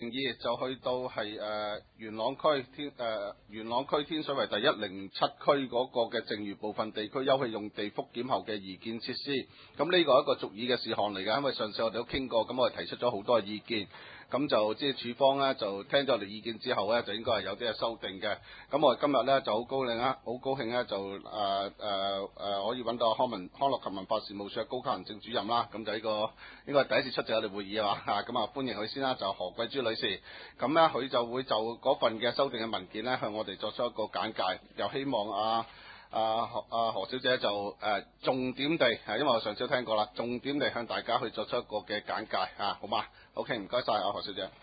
議就去到係元朗區天水圍第107區嗰個嘅剩餘部分地區休憩用地復檢後嘅擬建設施。咁呢個係一個續議嘅事項嚟嘅，因為上次我哋都傾過，咁我哋提出咗好多嘅意見。咁就即係處方咧，就聽咗我哋意見之後咧，就應該係有啲嘅修訂嘅。咁我哋今日咧就好高興咧，就可以揾到康樂及文化事務署嘅高級行政主任啦。咁就呢個應該係第一次出席我哋會議啊嘛。咁啊歡迎佢先啦，就何桂珠女士。咁咧佢就會就嗰份嘅修訂嘅文件咧，向我哋作出一個簡介，又希望何小姐就重點地，因為我上次都聽過啦，重點地向大家去作出一個嘅簡介好嗎 ？OK， 唔該晒何小姐。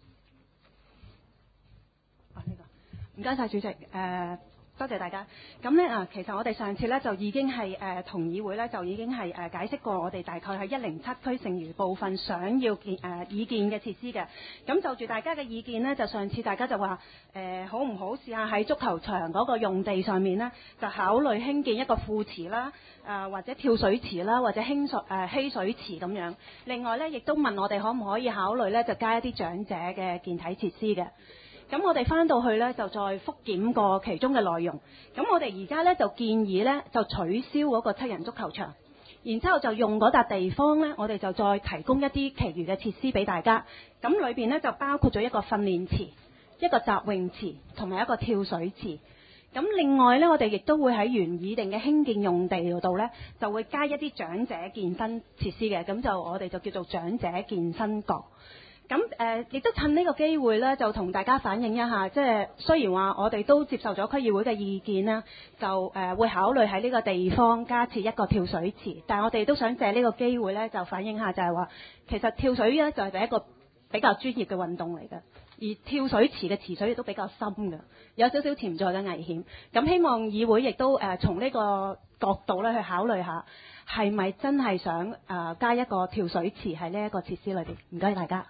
唔該晒主席，多謝大家。咁咧其實我哋上次咧就已經係同議會咧就已經係解釋過，我哋大概係107區剩餘部分想要擬建嘅設施嘅。咁就住大家嘅意見呢，就上次大家就話好唔好試下喺足球場嗰個用地上面呢，就考慮興建一個副池啦，或者跳水池啦，或者嬉水池咁樣。另外咧亦都問我哋可唔可以考慮咧就加一啲長者嘅健體設施嘅。咁我哋翻到去呢，就再復檢過其中嘅內容。咁我哋而家呢，就建議呢，就取消嗰個7人足球場，然之後就用嗰笪地方呢，我哋就再提供一啲其餘嘅設施俾大家。咁裏邊呢，就包括咗一個訓練池、一個集泳池同埋一個跳水池。咁另外呢，我哋亦都會喺原擬定嘅興建用地嗰度呢，就會加一啲長者健身設施嘅。咁就我哋就叫做長者健身角。咁亦都趁呢個機會咧，就同大家反映一下，即係雖然話我哋都接受咗區議會嘅意見啦，就會考慮喺呢個地方加設一個跳水池，但係我哋都想借呢個機會咧，就反映下就係話，其實跳水咧就係一個比較專業嘅運動嚟嘅，而跳水池嘅池水亦都比較深嘅，有少少潛在嘅危險。咁希望議會亦都從呢個角度咧去考慮下，係咪真係想加一個跳水池喺呢一個設施裏邊？唔該大家。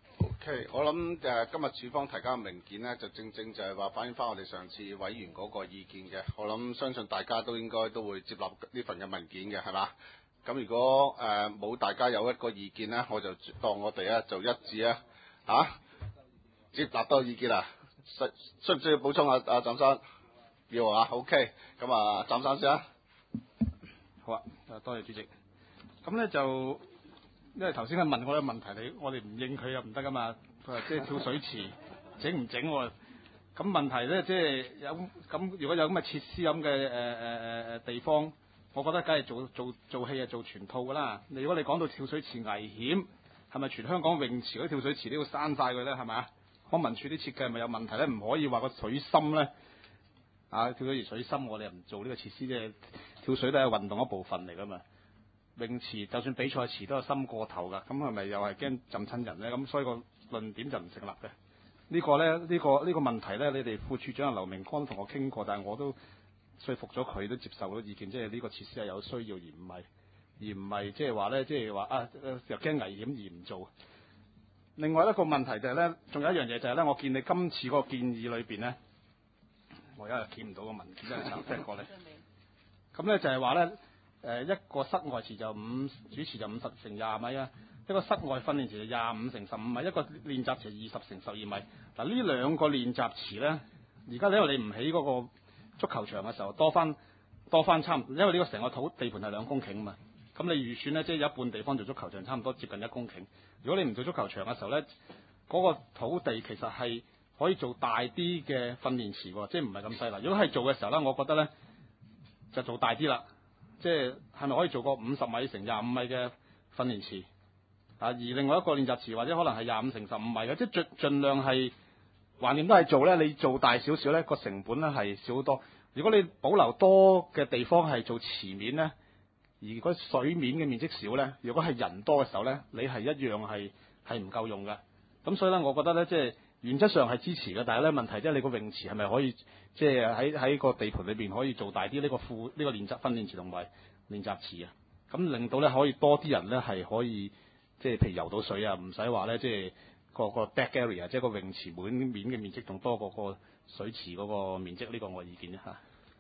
OK， 我諗今日處方提交嘅文件呢，就正正就係話反映翻我哋上次委員嗰個意見嘅。我諗相信大家都應該都會接納呢份嘅文件嘅，係嘛？咁如果冇大家有一個意見呢，我就當我哋咧就一致咧接納多意見啦。需唔需要補充啊？湛生要啊 ？OK， 咁湛生先啊。 好啊，多謝主席。咁咧就。因為頭先佢問我嘅問題，我哋唔應佢又唔得噶嘛。佢話即係跳水池整唔整喎？咁問題咧即係有咁，如果有咁嘅設施咁嘅地方，我覺得梗係做戲係做全套噶啦。如果你講到跳水池危險，係咪全香港泳池嗰啲跳水池都要閂晒佢咧？係咪啊？康文署啲設計係咪有問題咧？唔可以話個水深咧跳水池水深，我哋又唔做呢個設施啫。跳水都係運動一部分嚟噶嘛。泳池就算比賽池都有深過頭㗎，咁係咪又係驚浸親人咧？咁所以個論點就唔成立嘅。呢個問題咧，你哋副處長劉明光同我傾過，但係我都說服咗佢，都接受咗意見，即係呢個設施係有需要，而唔係即係話咧，即係話又驚危險而唔做。另外一個問題就係咧，仲有一樣嘢就係咧，我見你今次嗰個建議裏邊咧，我而家又見唔到個文件，真係查聽過咧。咁咧就係話咧。一個室外池就主池就50乘20米啊，一個室外訓練池就25乘15米，一個練習池20乘12米。嗱呢兩個練習池咧，而家因為你唔起嗰個足球場嘅時候，多翻差唔多，因為呢個成個土地盤係2公頃嘛，咁你預算咧，即係有一半地方做足球場，差唔多接近1公頃。如果你唔做足球場嘅時候咧，嗰個土地其實係可以做大啲嘅訓練池喎，即係唔係咁細啦。如果係做嘅時候咧，我覺得咧就做大啲啦。即係咪可以做個50米乘25米嘅訓練池而另外一個練習池或者可能係25乘15米嘅，即係盡量係橫掂都係做咧。你做大少少咧，個成本咧係少好多。如果你保留多嘅地方係做池面咧，而嗰水面嘅面積少咧，如果係人多嘅時候咧，你係一樣係唔夠用嘅。咁所以咧，我覺得咧，即係原則上係支持嘅，但係咧問題即係你個泳池係咪可以即係喺個地盤裏邊可以做大啲呢個練習訓練池同埋練習池啊？咁令到咧可以多啲人咧係可以即係譬如游到水啊，唔使話咧即係個 back area 即係個泳池滿面嘅面積仲多過個水池嗰個面積。呢個我意見啫嚇。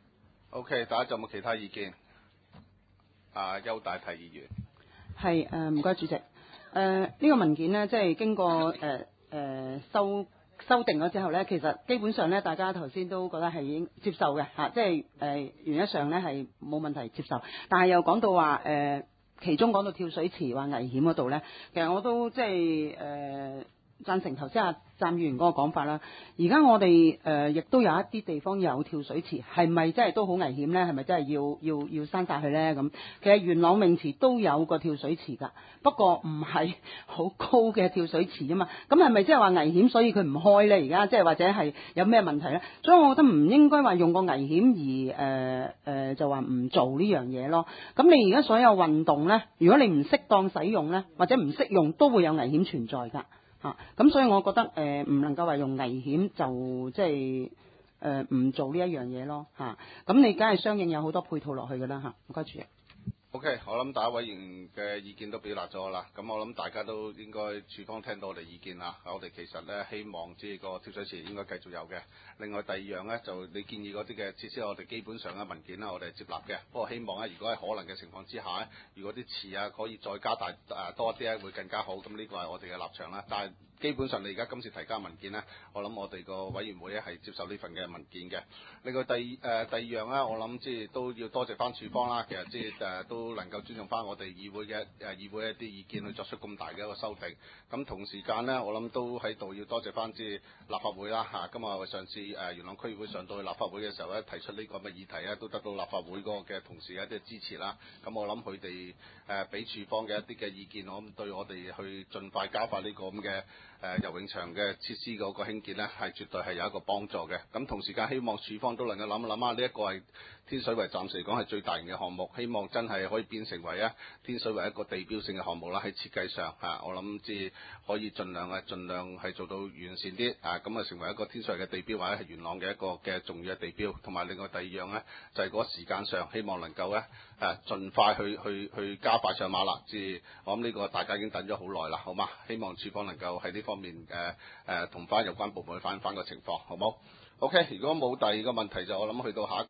OK， 大家仲有冇其他意見？邱大提議員。 係唔該主席。呢個文件呢，即係經過修訂咗之後咧，其實基本上咧，大家頭先都覺得係已經接受嘅嚇，即係原則上咧係冇問題接受。但係又講到話其中講到跳水池話危險嗰度咧，其實我都即係贊成頭先阿湛議員嗰個講法啦。而家我哋亦都有一啲地方有跳水池，係咪真係都好危險咧？係咪真係要刪晒佢咧？咁其實元朗泳池都有個跳水池㗎，不過唔係好高嘅跳水池啊嘛。咁係咪即係話危險，所以佢唔開咧？而家即係或者係有咩問題咧？所以我覺得唔應該話用個危險而就話唔做呢樣嘢咯。咁你而家所有運動咧，如果你唔適當使用咧，或者唔識用，都會有危險存在㗎。咁所以我覺得唔能夠話用危險就即係唔做呢一樣嘢咯嚇。咁你梗係相應有好多配套落去㗎啦嚇。唔該主席。 OK，我諗大家委員嘅意見都表達咗啦，咁我諗大家都應該處方聽到我哋意見啦。我哋其實咧希望即係個跳水池應該繼續有嘅。另外第二樣咧就你建議嗰啲嘅設施，我哋基本上嘅文件啦，我哋係接納嘅。不過希望咧，如果係可能嘅情況之下咧，如果啲池啊可以再加大多啲咧，會更加好。咁呢個係我哋嘅立場啦。但係基本上你而家今次提交文件咧，我諗我哋個委員會咧係接受呢份嘅文件嘅。另外第二樣咧，我諗即係都要多謝翻處方啦。其實即係都能夠尊重翻我哋議會嘅議會一啲意見去作出咁大嘅一個修訂。咁同時間咧，我諗都喺度要多謝翻即係立法會啦嚇。今日上次元朗區議會上到去立法會嘅時候咧，提出呢個嘅議題咧，都得到立法會嗰個嘅同事嘅一啲支持啦。咁我諗佢哋俾處方嘅一啲嘅意見，我諗對我哋去盡快加快呢個咁嘅游泳場嘅設施嗰個興建呢，係絕對係有一個幫助嘅。咁同時間希望處方都能夠諗一諗呢一個係天水圍暫時嚟講係最大型嘅項目，希望真係可以變成為天水圍一個地標性嘅項目啦。喺設計上我諗即係可以盡量係做到完善啲咁成為一個天水圍嘅地標，或者係元朗嘅一個嘅重要嘅地標。同埋另外第二樣呢，就係嗰個時間上，希望能夠盡快去加快上馬啦。即係我諗呢個大家已經等咗好耐啦，好嘛？希望處方能夠喺呢方面同翻有關部門去反映翻個情況，好冇？OK，如果冇第二個問題就我諗去到下一